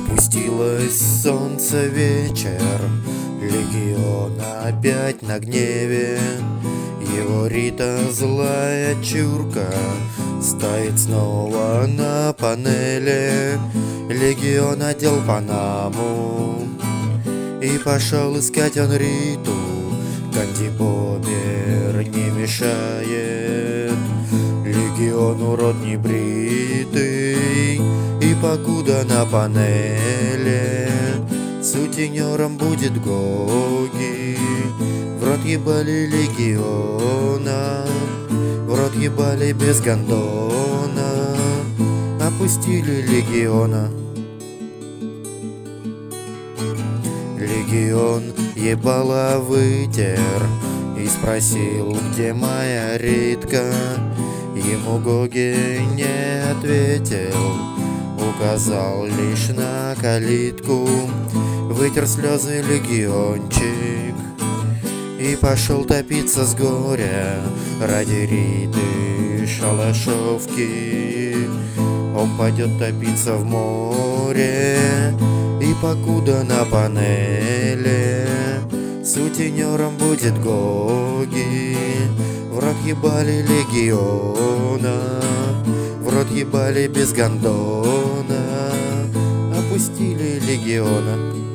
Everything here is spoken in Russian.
Опустилось солнце, вечер, легион опять на гневе. Его Рита, злая чурка, стоит снова на панели. Легион одел панаму и пошел искать он Риту. Кандибобер не мешает, легиону рот не бритый. И покуда на панели сутенером будет Гоги, в рот ебали легиона, в рот ебали без гондона, опустили легиона. Легион ебало вытер и спросил, где моя Ритка. Ему Гоги не ответил, указал лишь на калитку. Вытер слезы легиончик и пошел топиться с горя ради Риты шалашовки. Он пойдет топиться в море, и покуда на панели сутенером будет Гоги, в рот ебали легиона, в рот ебали без гондона, опустили легиона.